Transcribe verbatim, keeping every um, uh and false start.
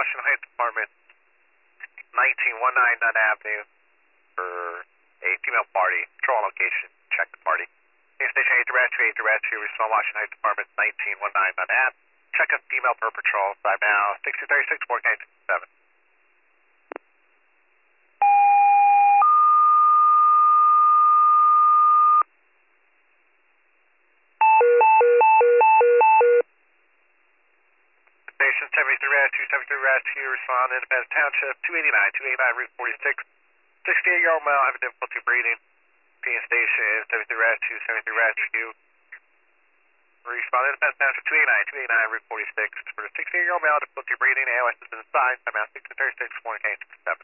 Washington Heights Department, nineteen nineteen Nunn Avenue, for a female party. Patrol location. Check the party. Police Station eight Rat two, eight Rat two, respond Washington Heights Department, nineteen nineteen Nunn Avenue. Check a female per patrol. Time now, sixty thirty-six, four eight seven. Station seventy-three Rat two, seventy-three Rat two, respond Independence Township, two eighty-nine, two eighty-nine, Route forty-six. sixty-eight-year-old male having difficulty breathing. P Station seventy-three Rat two, seventy-three Rat two. Respond Independence Township, two eighty-nine, two eighty-nine, Route forty-six. For the sixty-eight-year-old male difficulty breathing, A O S has been assigned. Time out, sixty thirty-six, four eight seven.